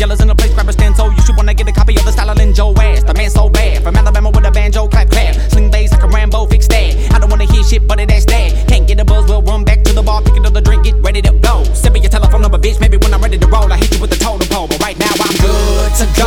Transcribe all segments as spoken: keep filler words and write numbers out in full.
Yellows in the place, grab a stand, so you should wanna get a copy of the style of Lin Joe ass. The man so bad, from Alabama with a banjo, clap clap. Sling blades like a Rambo, fix that. I don't wanna hear shit, but it that's that. Can't get a buzz, we'll run back to the bar, pick another drink, get ready to go. Send me your telephone number, bitch, maybe when I'm ready to roll, I hit you with the totem pole. But right now I'm good to go,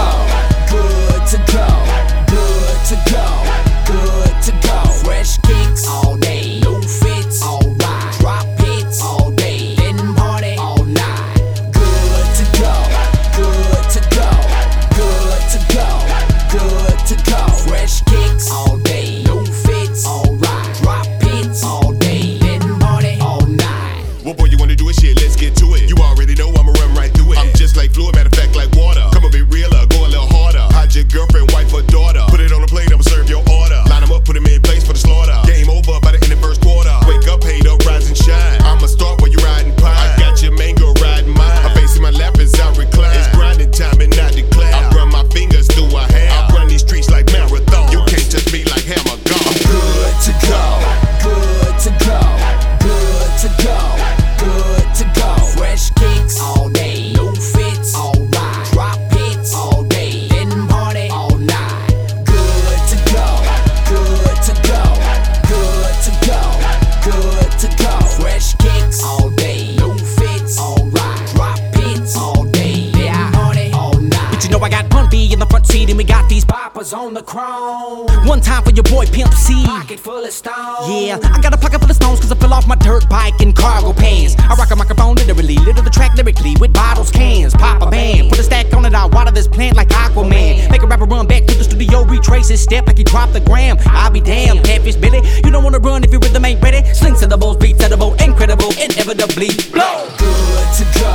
good to go, good to go, good to go. Fresh kicks all day, new fits all right, drop hits all day, then party all night. Good to go, good to go, good to go, good to go. Fresh kicks all day, new fits all right, drop hits all day, then party all night. What boy you wanna do is shit, let's get to it. You already know I'ma run right through it. I'm just like fluid, matter of fact like water. Come on, be realer, go a little harder. Hide your girlfriend, wife or daughter. Put it on a plate, I'ma serve your order. Line them up, put them in place for the slaughter. Game over by the end of first quarter. Wake up, hate up, rise and shine. I'ma start while you riding pine. I got your mango riding mine. My face in my lap as I recline. It's grinding time and not declare. I run my fingers through a hair. I run these streets like marathon. You can't touch me like hammer gone. Good to go, good to go, good to go, good to go. Fresh kicks all day, new fits all right, drop hits all day, then party all night. Good to go, good to go, good to go, good to go. Fresh kicks all day, new fits all right, drop hits all day, then party all night. But you know I got Bun B in the front seat and we got these poppers on the chrome. One time for your boy Pimp C. Pocket full of stones. Yeah, I got a pocket full of stones cause I fell off my dirt bike in cargo pants. I rock a microphone literally, litter the track lyrically with bottles, cans, pop a band. Put a stack on it, I'll water this plant like Aquaman. Make a rapper run back to the studio, retrace his step like he dropped the gram. I'll be damned, catfish Billy. You don't wanna run if your rhythm ain't ready. Slings to the balls, beats edible, incredible, inevitably blow. Good to go,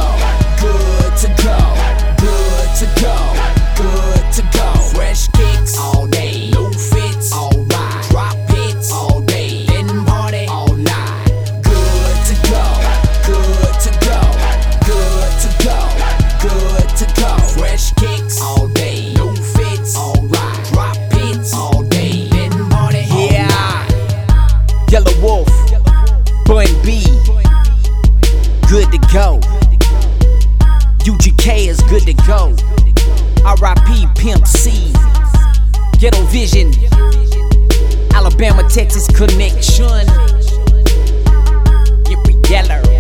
good to go, good to go, good to go. Fresh kicks all day, new fits all right, drop hits all day, then party all night. Good to go, good to go, good to go, good to go. Fresh kicks all day, new fits all right, drop hits all day, then party all night. Yellow Wolf, Bun B, good to go. U G K is good to go. R I P Pimp C, Ghetto Vision, Alabama Texas connection. Get we yellow.